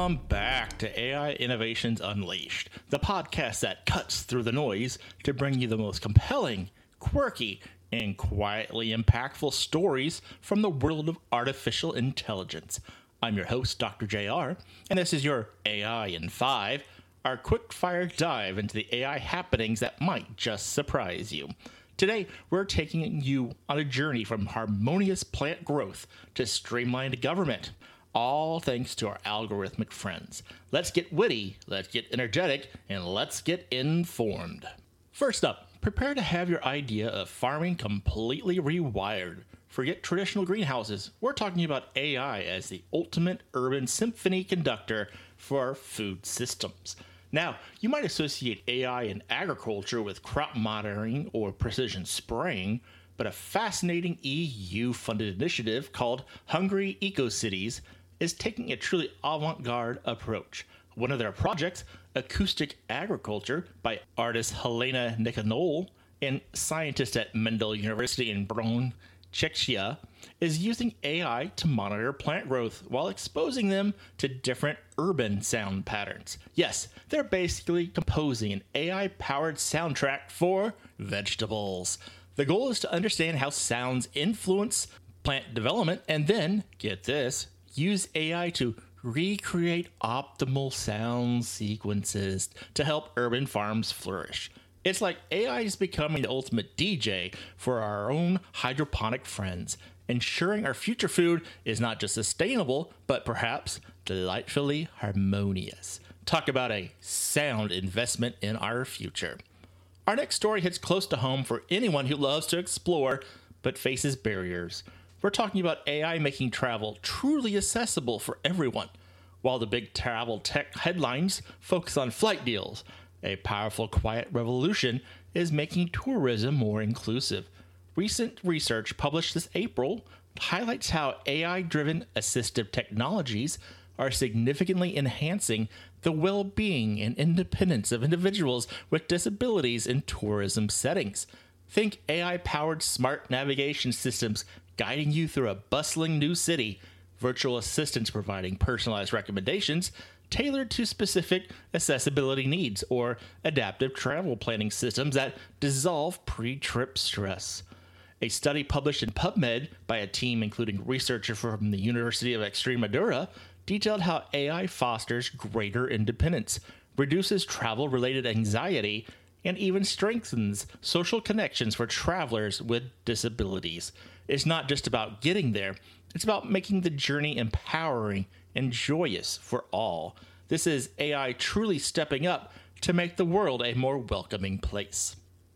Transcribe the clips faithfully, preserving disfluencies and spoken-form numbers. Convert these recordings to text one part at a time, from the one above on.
Welcome back to A I Innovations Unleashed, the podcast that cuts through the noise to bring you the most compelling, quirky, and quietly impactful stories from the world of artificial intelligence. I'm your host, Doctor J R, and this is your A I in five, our quick-fire dive into the A I happenings that might just surprise you. Today, we're taking you on a journey from harmonious plant growth to streamlined government, all thanks to our algorithmic friends. Let's get witty, let's get energetic, and let's get informed. First up, prepare to have your idea of farming completely rewired. Forget traditional greenhouses. We're talking about A I as the ultimate urban symphony conductor for our food systems. Now, you might associate A I in agriculture with crop monitoring or precision spraying, but a fascinating E U-funded initiative called Hungry EcoCities is taking a truly avant-garde approach. One of their projects, Acoustic Agriculture by artist Helena Nicanol and scientist at Mendel University in Bonn, Czechia, is using A I to monitor plant growth while exposing them to different urban sound patterns. Yes, they're basically composing an A I-powered soundtrack for vegetables. The goal is to understand how sounds influence plant development and then, get this, use A I to recreate optimal sound sequences to help urban farms flourish. It's like A I is becoming the ultimate D J for our own hydroponic friends, ensuring our future food is not just sustainable, but perhaps delightfully harmonious. Talk about a sound investment in our future. Our next story hits close to home for anyone who loves to explore but faces barriers. We're talking about A I making travel truly accessible for everyone. While the big travel tech headlines focus on flight deals, a powerful quiet revolution is making tourism more inclusive. Recent research published this April highlights how A I-driven assistive technologies are significantly enhancing the well-being and independence of individuals with disabilities in tourism settings. Think A I-powered smart navigation systems guiding you through a bustling new city, virtual assistants providing personalized recommendations tailored to specific accessibility needs, or adaptive travel planning systems that dissolve pre-trip stress. A study published in PubMed by a team including researchers from the University of Extremadura detailed how A I fosters greater independence, reduces travel-related anxiety, and even strengthens social connections for travelers with disabilities. It's not just about getting there, it's about making the journey empowering and joyous for all. This is A I truly stepping up to make the world a more welcoming place.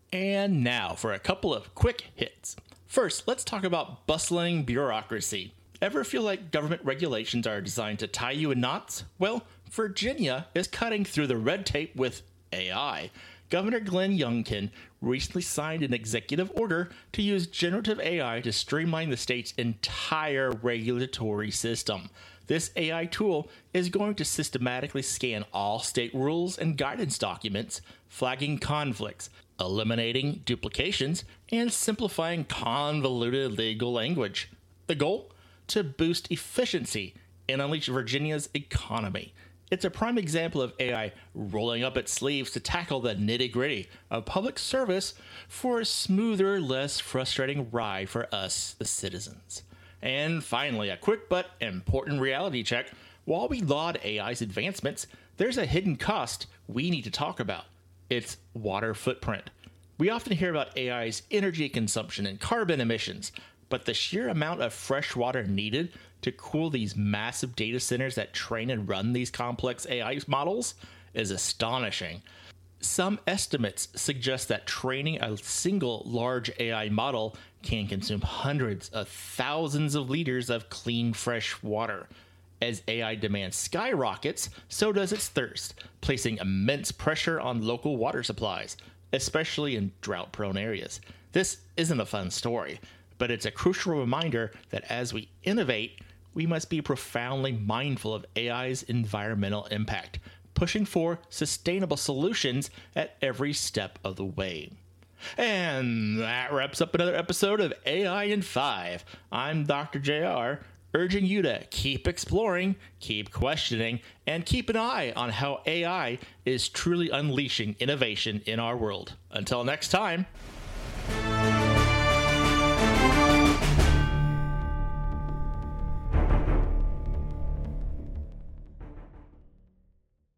And now for a couple of quick hits. First, let's talk about bustling bureaucracy. Ever feel like government regulations are designed to tie you in knots? Well, Virginia is cutting through the red tape with A I. Governor Glenn Youngkin recently signed an executive order to use generative A I to streamline the state's entire regulatory system. This A I tool is going to systematically scan all state rules and guidance documents, flagging conflicts, eliminating duplications, and simplifying convoluted legal language. The goal? To boost efficiency and unleash Virginia's economy. It's a prime example of A I rolling up its sleeves to tackle the nitty-gritty of public service for a smoother, less frustrating ride for us, the citizens. And finally, a quick but important reality check. While we laud A I's advancements, there's a hidden cost we need to talk about. It's water footprint. We often hear about A I's energy consumption and carbon emissions, but the sheer amount of fresh water needed to cool these massive data centers that train and run these complex A I models is astonishing. Some estimates suggest that training a single large A I model can consume hundreds of thousands of liters of clean, fresh water. As A I demand skyrockets, so does its thirst, placing immense pressure on local water supplies, especially in drought-prone areas. This isn't a fun story, but it's a crucial reminder that as we innovate, we must be profoundly mindful of A I's environmental impact, pushing for sustainable solutions at every step of the way. And that wraps up another episode of A I in five. I'm Doctor J R, urging you to keep exploring, keep questioning, and keep an eye on how A I is truly unleashing innovation in our world. Until next time.